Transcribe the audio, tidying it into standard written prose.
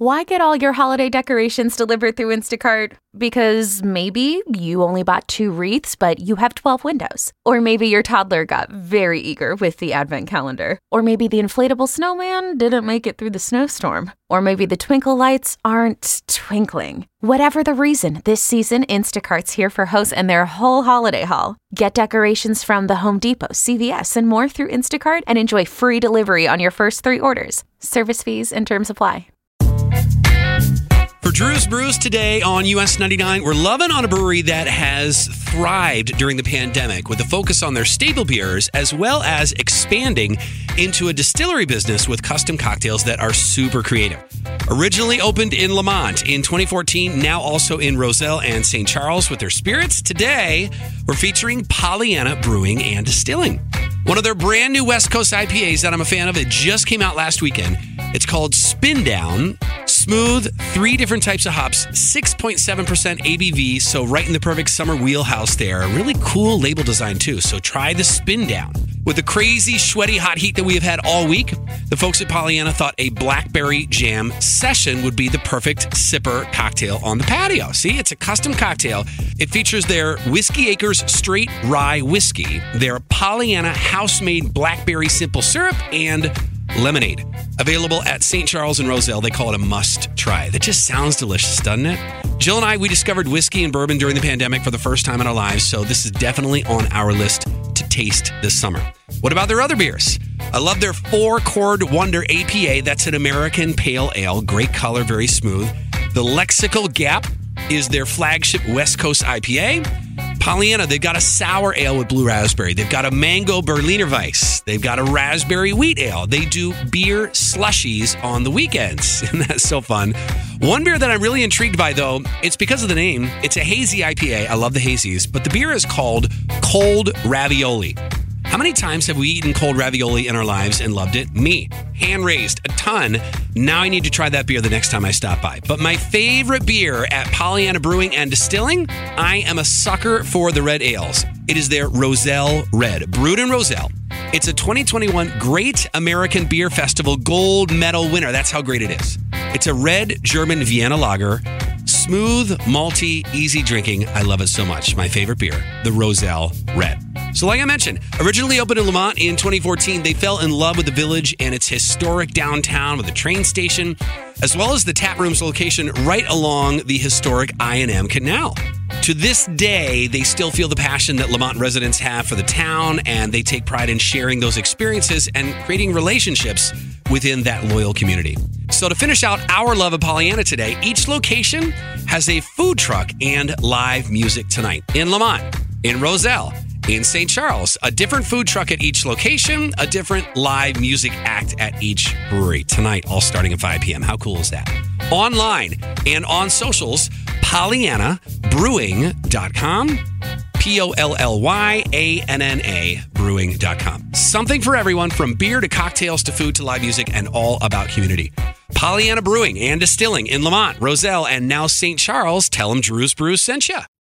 Why get all your holiday decorations delivered through Instacart? Because maybe you only bought 2 wreaths, but you have 12 windows. Or maybe your toddler got very eager with the advent calendar. Or maybe the inflatable snowman didn't make it through the snowstorm. Or maybe the twinkle lights aren't twinkling. Whatever the reason, this season, Instacart's here for hosts and their whole holiday haul. Get decorations from the Home Depot, CVS, and more through Instacart and enjoy free delivery on your first 3 orders. Service fees and terms apply. For Drew's Brews today on US 99, we're loving on a brewery that has thrived during the pandemic with a focus on their staple beers as well as expanding into a distillery business with custom cocktails that are super creative. Originally opened in Lamont in 2014, now also in Roselle and St. Charles with their spirits. Today, we're featuring Pollyanna Brewing and Distilling. One of their brand new West Coast IPAs that I'm a fan of, it just came out last weekend. It's called Spin Down. Smooth, 3 different types of hops, 6.7% ABV, so right in the perfect summer wheelhouse there. A really cool label design too, so try the Spin Down. With the crazy, sweaty hot heat that we have had all week, the folks at Pollyanna thought a blackberry jam session would be the perfect sipper cocktail on the patio. See, it's a custom cocktail. It features their Whiskey Acres Straight Rye Whiskey, their Pollyanna house-made blackberry simple syrup, and lemonade. Available at St. Charles and Roselle. They call it a must-try. That just sounds delicious, doesn't it? Jill and I, we discovered whiskey and bourbon during the pandemic for the first time in our lives, so this is definitely on our list to taste this summer. What about their other beers? I love their 4-Chord Wonder APA. That's an American pale ale. Great color, very smooth. The Lexical Gap is their flagship West Coast IPA. Pollyanna, they've got a sour ale with blue raspberry. They've got a mango Berliner Weiss. They've got a raspberry wheat ale. They do beer slushies on the weekends. And that's so fun. One beer that I'm really intrigued by, though, it's because of the name. It's a hazy IPA. I love the hazies. But the beer is called Cold Ravioli. How many times have we eaten cold ravioli in our lives and loved it? Me. Hand raised. A ton. Now I need to try that beer the next time I stop by. But my favorite beer at Pollyanna Brewing and Distilling, I am a sucker for the red ales. It is their Roselle Red, brewed in Roselle. It's a 2021 Great American Beer Festival Gold Medal winner. That's how great it is. It's a red German Vienna lager. Smooth, malty, easy drinking. I love it so much. My favorite beer, the Roselle Red. So like I mentioned, originally opened in Lamont in 2014, they fell in love with the village and its historic downtown with a train station, as well as the tap room's location right along the historic I&M Canal. To this day, they still feel the passion that Lamont residents have for the town, and they take pride in sharing those experiences and creating relationships within that loyal community. So to finish out our love of Pollyanna today, each location has a food truck and live music tonight. In Lamont, in Roselle, in St. Charles, a different food truck at each location, a different live music act at each brewery tonight, all starting at 5 p.m. How cool is that? Online and on socials, PollyannaBrewing.com, POLLYANNA Brewing.com. Something for everyone, from beer to cocktails to food to live music, and all about community. Pollyanna Brewing and Distilling in Lamont, Roselle, and now St. Charles. Tell them Drew's Brews sent you.